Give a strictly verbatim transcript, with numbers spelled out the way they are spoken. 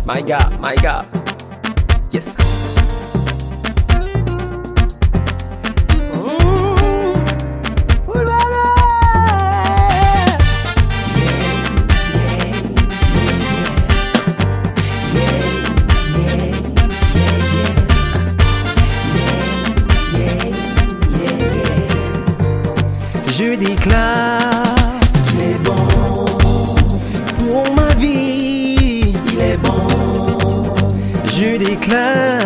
My God, my God. Yes. Je déclare qu'il est bon pour ma vie. Il est bon. Je déclare